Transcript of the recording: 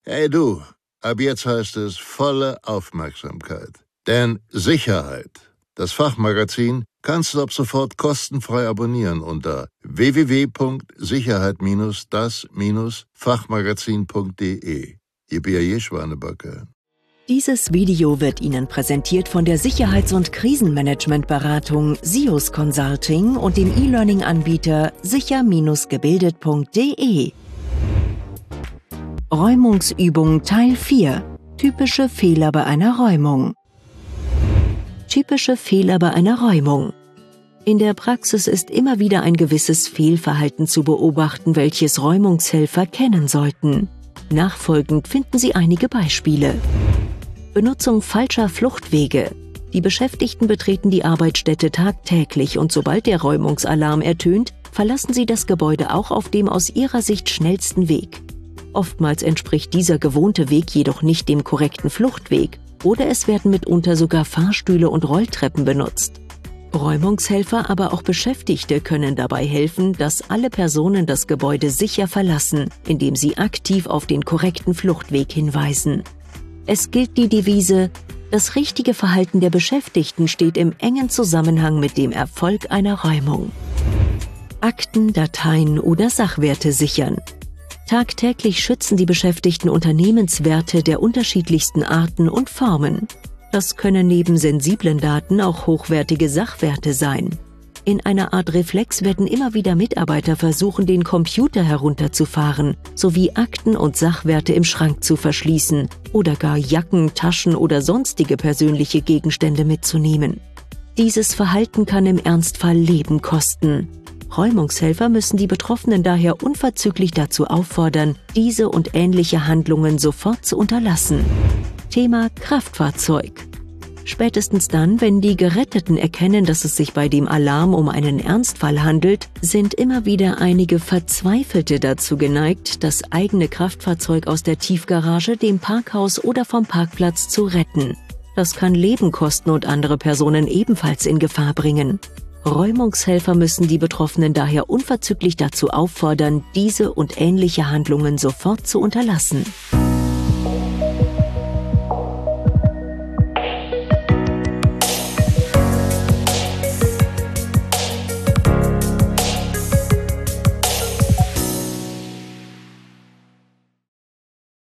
Hey du, ab jetzt heißt es volle Aufmerksamkeit. Denn Sicherheit, das Fachmagazin, kannst du ab sofort kostenfrei abonnieren unter www.sicherheit-das-fachmagazin.de. Ihr Schwanebacke. Dieses Video wird Ihnen präsentiert von der Sicherheits- und Krisenmanagementberatung SIOS Consulting und dem E-Learning-Anbieter sicher-gebildet.de. Räumungsübung Teil 4. Typische Fehler bei einer Räumung. Typische Fehler bei einer Räumung. In der Praxis ist immer wieder ein gewisses Fehlverhalten zu beobachten, welches Räumungshelfer kennen sollten. Nachfolgend finden Sie einige Beispiele. Benutzung falscher Fluchtwege. Die Beschäftigten betreten die Arbeitsstätte tagtäglich und sobald der Räumungsalarm ertönt, verlassen sie das Gebäude auch auf dem aus ihrer Sicht schnellsten Weg. Oftmals entspricht dieser gewohnte Weg jedoch nicht dem korrekten Fluchtweg oder es werden mitunter sogar Fahrstühle und Rolltreppen benutzt. Räumungshelfer, aber auch Beschäftigte können dabei helfen, dass alle Personen das Gebäude sicher verlassen, indem sie aktiv auf den korrekten Fluchtweg hinweisen. Es gilt die Devise: Das richtige Verhalten der Beschäftigten steht im engen Zusammenhang mit dem Erfolg einer Räumung. Akten, Dateien oder Sachwerte sichern. Tagtäglich schützen die Beschäftigten Unternehmenswerte der unterschiedlichsten Arten und Formen. Das können neben sensiblen Daten auch hochwertige Sachwerte sein. In einer Art Reflex werden immer wieder Mitarbeiter versuchen, den Computer herunterzufahren, sowie Akten und Sachwerte im Schrank zu verschließen oder gar Jacken, Taschen oder sonstige persönliche Gegenstände mitzunehmen. Dieses Verhalten kann im Ernstfall Leben kosten. Räumungshelfer müssen die Betroffenen daher unverzüglich dazu auffordern, diese und ähnliche Handlungen sofort zu unterlassen. Thema Kraftfahrzeug. Spätestens dann, wenn die Geretteten erkennen, dass es sich bei dem Alarm um einen Ernstfall handelt, sind immer wieder einige Verzweifelte dazu geneigt, das eigene Kraftfahrzeug aus der Tiefgarage, dem Parkhaus oder vom Parkplatz zu retten. Das kann Leben kosten und andere Personen ebenfalls in Gefahr bringen. Räumungshelfer müssen die Betroffenen daher unverzüglich dazu auffordern, diese und ähnliche Handlungen sofort zu unterlassen.